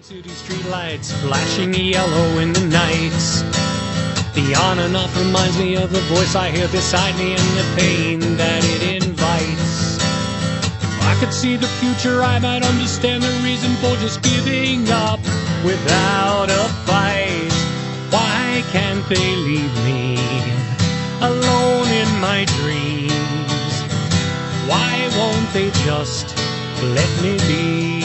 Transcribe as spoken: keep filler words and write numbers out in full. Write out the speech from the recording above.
City street lights flashing yellow in the nights. The on and off reminds me of the voice I hear beside me and the pain that it invites. If I could see the future, I might understand the reason for just giving up without a fight. Why can't they leave me alone in my dreams? Why won't they just let me be?